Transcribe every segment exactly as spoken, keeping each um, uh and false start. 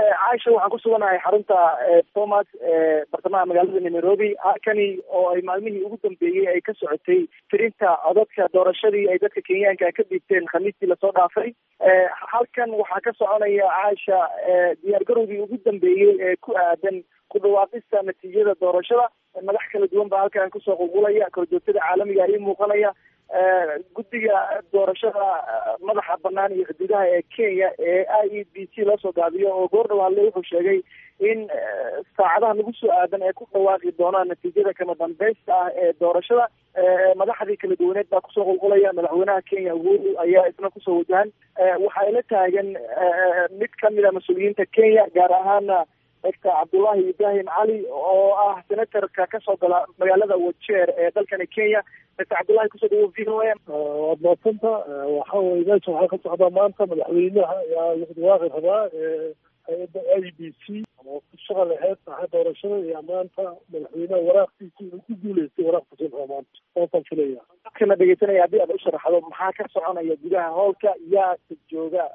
caasha waxaan ku suganahay xarunta Thomas bartamaha magaalada Nairobi halkani oo ay maalmihii ugu dambeeyay ay ka socotay tirinta codadka doorashadii ay dadka Kenyaanka ka dhiibteen khamiistii lasoo dhaafay halkan waxaa ka soconaya caasha diyaar garowgii ugu dambeeyay ee ku aadan ku dhawaaqista natiijada doorashada madax kala duwan baa halkan kusoo qulqulaya korjoogtada caalamiga ay muuqanaya guddiga doorashada madaxa banaan iyo xuduudaha ee Kenya ee I E B C loo soo gaabiyo oo goor dhawaad wuxuu sheegay in saacadaha lagu soo aadan ay ku dhawaaqi doonaan natiijada kama dambaysta ah ee doorashada madaxdii kala duwaneed baa kusoo qulqulaya madaxweynaha Kenya Uhuru ayaa isna kusoo wajahan waxaa ila taagan mid kamid ah mas-uuliyiinta Kenya gaar ahaan Doctor Abdullahi Ibrahim Ali oo ah senatorka ka soo gala magaalada Wajir ee dalkani Kenya. Doctor Abdullahi kusoo dhawo V O A. Waad maasanta waxa weeye meesha waxaa ka socda maanta madaxweynaha ayaa lagu dhawaaqi rabaa hay'adda I E B C oo ku shaqo lahayd saacada doorashada iyo maanta madaxweynaha waraaqtiisa uu ku guuleystay waraaqtiisa maanta oo filaya. Kana dhageysanaya haddii aad u sharaxdo maxaa ka soconaya gudaha howlka yaa jooga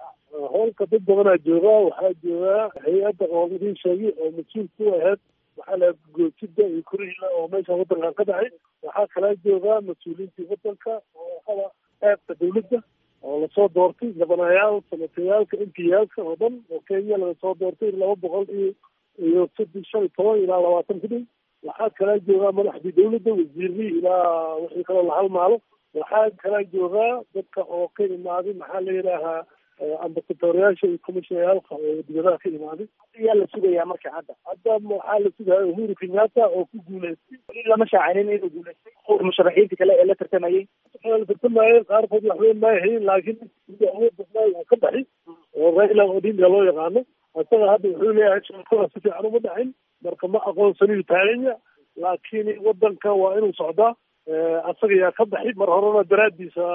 howlka dad badanaa jooga waxaa jooga hay-adda qoomidii sheegay oo mas-uul ku ahayd waxaa la goosida iyo kurihila oo meesha wadankan ka dhacay waxaa kalaa jooga mas-uuliyiintii wadanka oo hada qaybta dawladda oo lasoo doortay gabanayaal sanatayaalka M P yaalka oo dhan oo Kenya laga soo doortay laba boqol iyo iyo saddex shan iyo toban ilaa labaatan ku dhow waxaa kalaa jooga madaxdii dawladda wasiirii ilaa wixii kaloo la halmaalo waxaa kalaa jooga dadka oo ka imaaday maxaa la yidhaahaa ambasadooryaasha iyo commissionayaalka oo dibadaha ka imaaday ayaa la sugayaa marka hadda hadda waxaa la sugaya Uhuru Kenyatta oo ku guuleystay weli lama shaacinin inuu guuleystay musharaxiinta kale ee la tartamayay la tartamayay qaarkood waxweyn ma ahayn laakiin awood badnaa uu ka baxay oo Raila Odinga loo yaqaano isaga hadda wuxuu leeyahay shaqada si fiican uma dhacin marka ma aqoonsaniyo taaganya laakiin wadanka waa inuu socdaa asaga yaa ka baxay mar horena daraadiisa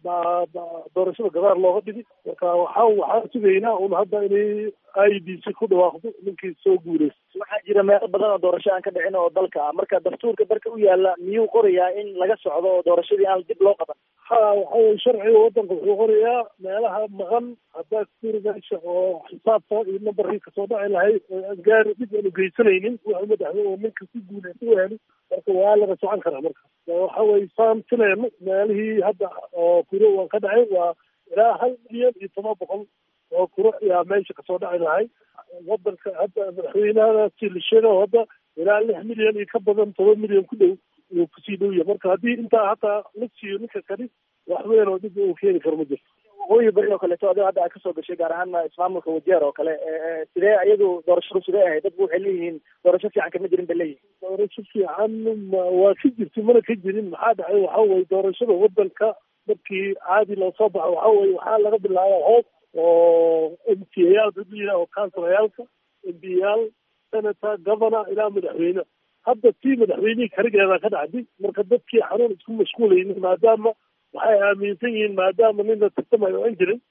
doorashada gadaar looga dhigi marka waxa waxaa sugaynaa un hadda inay I E B C ku dhawaaqdo ninkii soo guuleystay waxaa jira meelo badan oo doorasho aan ka dhicin oo dalka ah marka dastuurka dalka u yaala miyuu qorayaa in laga socdo oo doorashadii aan dib loo qaban ha waxa sharciga wadanka wuxuu qorayaa meelaha maqan haddaa kurigaasha oo xisaabta iyo nambarkii kasoo dhaci lahayd gaar dib aanu geysanaynin wuxuu madaxweyne oo ninka ku guuleystay u heli marka waa laga socon karaa marka waxa weye saan filayno meelihii hadda oo kuro waan ka dhacay waa ilaa hal milyan iyo toban boqol oo kuro ayaa meesha kasoo dhaci lahay wadanka hadda madaxweynaha si la sheega hadda ilaa lix milyan iyo ka badan toban milyan ku dhow uu kusii dhow yahay marka haddii intaa hataa la siiyo ninka kani wax weyn oo dib uu keeni karo ma jirto waqooyi bari oo kaleeto adigo hadda aad kasoo gashay gaar ahaan ismaamulka Wajir oo kale sidee ayagu doorashadu sidee ahayd dadku waxay leeyihiin doorasho fiican kama jirin bay leeyihiin doorasho fiican waa ka jirtay mana ka jirin maxaa dhacay waxa weye doorashada wadanka markii caadi loo soo baxo waxa weye waxaa laga bilaabaa hoos oo M P yaal dadweynaha oo councilorayaalka M P yaal senator governor ilaa madaxweyne hadda tii madaxweynihii karigeeda ka dhacday marka dadkii xanuun isku mashquulaynin maadaama waxay aaminsan yihiin maadaama nin la tartamayo aan jirin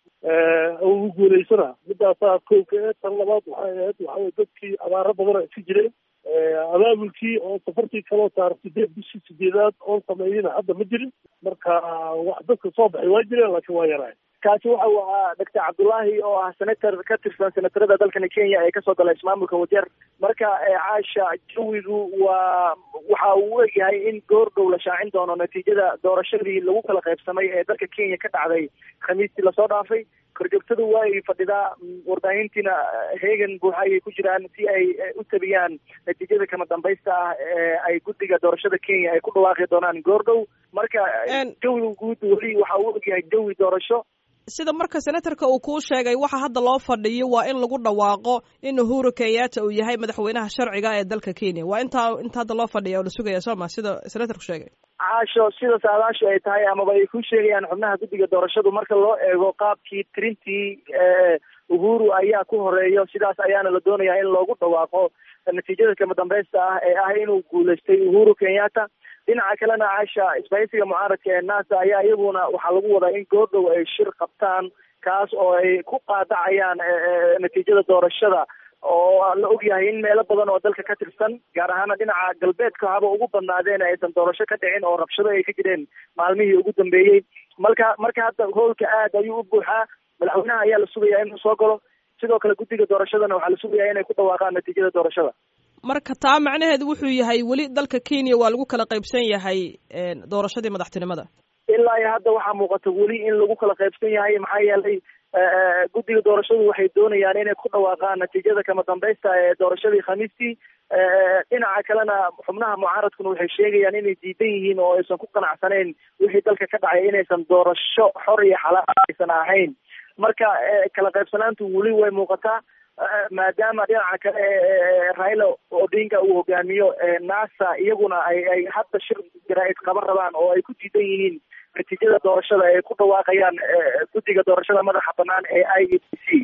uu guuleysanaa midaasaa kowka ee tan labaad waxay ahayd waxaweye dadkii abaaro badana iska jireen abaabulkii oo safartii kaloo saar sideed bishii sideedaad oon sameeyina hadda ma jirin marka wax dadka soo baxay waa jireen laakiin waa yaraay kaasi waxa uu ahaa Doctor Abdullahi oo ah senator ka tirsan senatorada dalkani Kenya ee kasoo galay ismaamulka Wajir marka caasha jawigu waa waxa uu yahay in goor dhow la shaacin doono natiijada doorashadii lagu kala qaybsamay ee dalka Kenya ka dhacday khamiistii lasoo dhaafay korjoogtadu waa ay fadhidaa warbaahintiina heegan buuxa ayay ku jiraan si ay u tabiyaan natiijada kama dambaysta ah ee ay guddiga doorashada Kenya ay ku dhawaaqi doonaan goor dhow marka jawigu guud weli waxa uu yahay jawi doorasho sida marka senatorka uu kuu sheegay waxa hadda loo fadhiyo waa in lagu dhawaaqo in Uhuru Kenyatta uu yahay madaxweynaha sharciga ee dalka Kenya waa inta inta hadda loo fadhiyo oo la sugaya Soomaa sida senatorku sheegay caasho sida saadaashu ay tahay amaba ay ku sheegayaan xubnaha guddiga doorashadu marka loo eego qaabkii tirintii Uhuru ayaa ku horeeyo sidaas ayaana la doonayaa in loogu dhawaaqo natiijada kama dambaysta ah ee ah inuu guuleystay Uhuru Kenyatta dhinaca kalena caasha isbahaysiga mucaaradka ee NASA ayaa iyaguna waxaa lagu wadaa in goordhow ay shir qabtaan kaas oo ay ku qaadacayaan natiijada doorashada oo la ogyahay in meelo badan oo dalka ka tirsan gaar ahaan dhinaca galbeedka haba ugu badnaadeen aysan doorasho ka dhicin oo rabshado ay ka jireen maalmihii ugu dambeeyey marka marka hadda howlka aad ayuu u buuxaa madaxweynaha ayaa la sugayaa inuu soo galo sidoo kale guddiga doorashadana waxaa la sugayaa inay ku dhawaaqaan natiijada doorashada. marka taa macnaheedu wuxuu yahay weli dalka Kenya waa lagu kala qaybsan yahay doorashadii madaxtinimada. ilaa iyo hadda waxaa muuqata weli in lagu kala qaybsan yahay, maxaa yeelay guddiga doorashadu waxay doonayaan inay ku dhawaaqaan natiijada kama dambaysta ee doorashadii khamiistii. dhinaca kalena xubnaha mucaaradkuna waxay sheegayaan inay diidan yihiin oo aysan ku qanacsanayn wixii dalka ka dhacay, inaysan doorasho xor iyo xalaal aysan ahayn. marka kala qaybsanaantu weli way muuqataa, maadaama dhinaca kale Raila Odinga uu hogaamiyo NASA iyaguna ay ay hadda shir jaraa'id qaban rabaan oo ay ku diidan yihiin natiijada doorashada ay ku dhawaaqayaan guddiga doorashada madaxa bannaan ee I E B C.